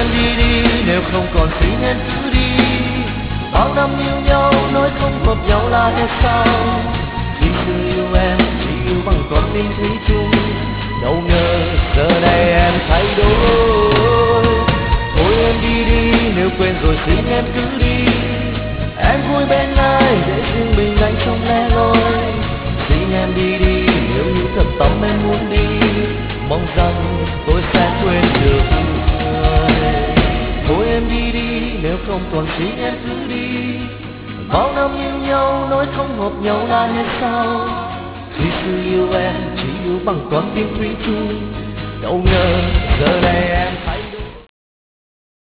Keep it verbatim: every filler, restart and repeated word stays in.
em đi đi, nếu không còn xin em cứ đi. Bao năm yêu nhau nói không hợp nhau là hết sao. Khi xưa yêu em chỉ yêu bằng con tim thủy chung, đâu ngờ giờ này em thay đổi. Thôi em đi đi, nếu quên rồi xin em cứ đi. Em vui bên ai để riêng mình anh trong lẻ loi. Xin em đi đi, nếu như thật tâm em muốn đi, mong rằng tôi sẽ quên được người. Thôi em đi đi, nếu không còn xin em cứ đi. Bao năm yêu nhau nói không hợp nhau là hết sao. Khi xưa yêu em chỉ yêu bằng con tim thủy chung, đâu ngờ giờ này em